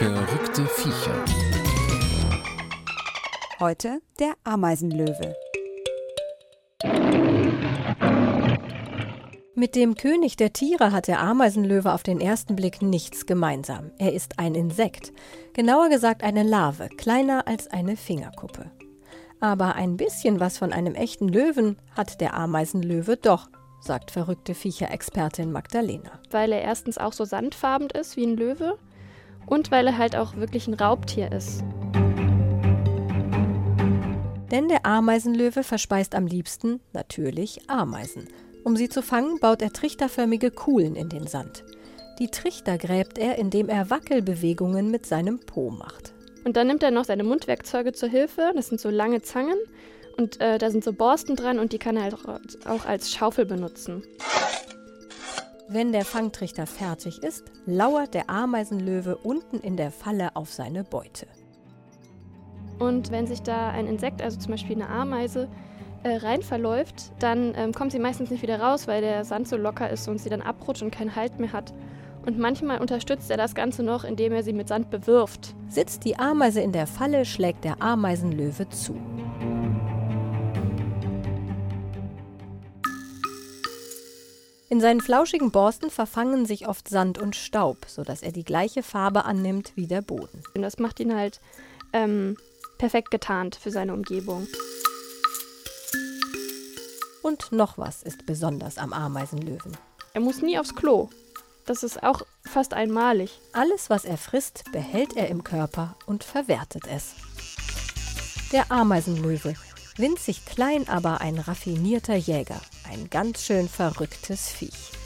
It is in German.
Verrückte Viecher. Heute der Ameisenlöwe. Mit dem König der Tiere hat der Ameisenlöwe auf den ersten Blick nichts gemeinsam. Er ist ein Insekt, genauer gesagt eine Larve, kleiner als eine Fingerkuppe. Aber ein bisschen was von einem echten Löwen hat der Ameisenlöwe doch, sagt verrückte Viecher-Expertin Magdalena. Weil er erstens auch so sandfarben ist wie ein Löwe und weil er halt auch wirklich ein Raubtier ist. Denn der Ameisenlöwe verspeist am liebsten natürlich Ameisen. Um sie zu fangen, baut er trichterförmige Kuhlen in den Sand. Die Trichter gräbt er, indem er Wackelbewegungen mit seinem Po macht. Und dann nimmt er noch seine Mundwerkzeuge zur Hilfe. Das sind so lange Zangen und da sind so Borsten dran und die kann er halt auch als Schaufel benutzen. Wenn der Fangtrichter fertig ist, lauert der Ameisenlöwe unten in der Falle auf seine Beute. Und wenn sich da ein Insekt, also zum Beispiel eine Ameise, rein verläuft, dann kommt sie meistens nicht wieder raus, weil der Sand so locker ist und sie dann abrutscht und keinen Halt mehr hat. Und manchmal unterstützt er das Ganze noch, indem er sie mit Sand bewirft. Sitzt die Ameise in der Falle, schlägt der Ameisenlöwe zu. In seinen flauschigen Borsten verfangen sich oft Sand und Staub, sodass er die gleiche Farbe annimmt wie der Boden. Und das macht ihn halt perfekt getarnt für seine Umgebung. Und noch was ist besonders am Ameisenlöwen. Er muss nie aufs Klo. Das ist auch fast einmalig. Alles, was er frisst, behält er im Körper und verwertet es. Der Ameisenlöwe, winzig klein, aber ein raffinierter Jäger. Ein ganz schön verrücktes Viech.